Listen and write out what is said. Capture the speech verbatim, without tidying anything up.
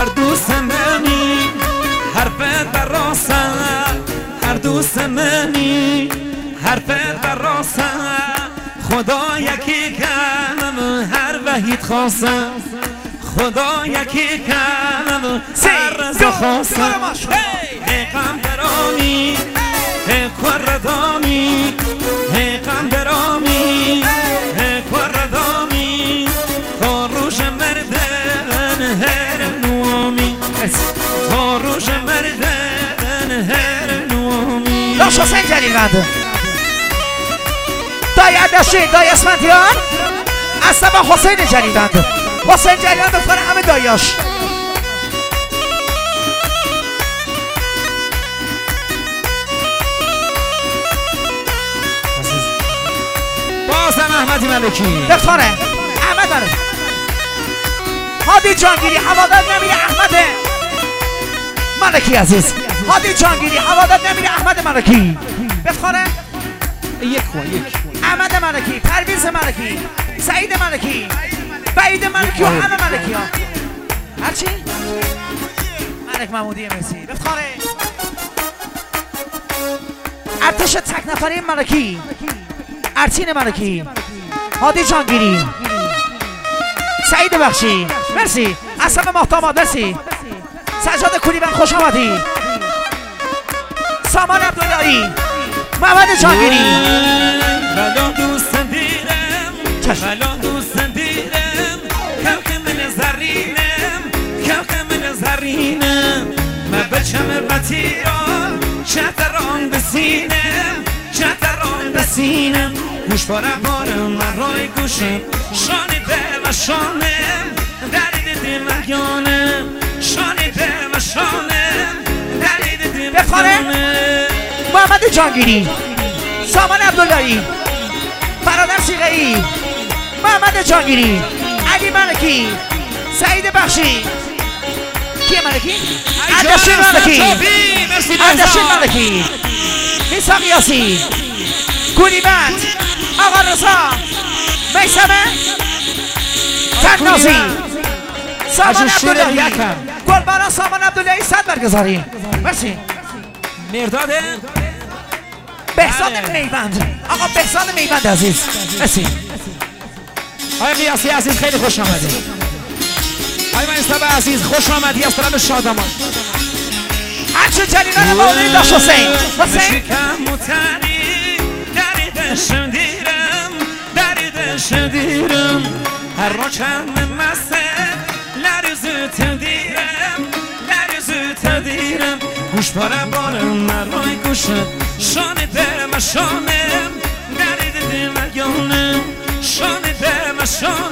هر دوست منی حرفت بر راسه هر دوست منی حرفت بر راسه خدا یکی کم هر وحید خواستم خدا یکی کم هر رضا خواستم ای قمبرامی ای کردامی ای قمبرامی ای کردامی تا روش مردن هر نوامی تا روش مردن هر نوامی داش حسین جلیلوند دای عدشین دای اسفندیان اصلا با حسین جلیلوند حسین جلیلوند بکنه همه دایاش بازم احمدی ملکی بخوانه احمد ملکی هادی جانگیری حوادت نمیره احمد ملکی عزیز هادی جانگیری حوادت نمیره احمد ملکی بخوانه یک کن یک احمد ملکی پرویز ملکی سعید ملکی بعید ملکی و همه ملکی ها هرچی؟ ملک محمودی مرسی بخوانه ارتش تک نفری ملکی ارتین ملکی هادی جانگیری سعید بخشی مرسی اصلا محتماد مرسی سجاد کولیبن خوش آمدی سامان عبداللهی محمد جانگیری بلا دوست دیرم بلا دوست دیرم کلک من زرینم کلک من زرینم من بچم بطیران چتران بسینم چتران بسینم گوش باره بارم من رای گوشم شانیده و شانم درید دلگانم شانیده و شانم درید دلگانم محمد جانگیری سامان عبداللهی برادر سیغه‌ای محمد جانگیری علی ملکی سعید بخشی کیه ملکی؟ عدشین ملکی عدشین ملکی میساق یاسی کولیبند آقا رضا میسمه تنازی سامان عبداللهی گلبارا سامان عبداللهی صد برگزاری مرسی مرداده بهزاد میوند آقا بهزاد میوند عزیز مرسی آقای قیاسی عزیز خیلی خوش آمدی آقای منصب عزیز خوش آمدی از طرف شادمان هرچه جلیلان مولوی داشت حسین حسین دریدشم دیرم دریدشم دیرم هر رو چند مسته لرزو تدیرم لرزو تدیرم گوش باره بارم من روی گوشم شانیده و شانم درید دلگانم شانیده و شانم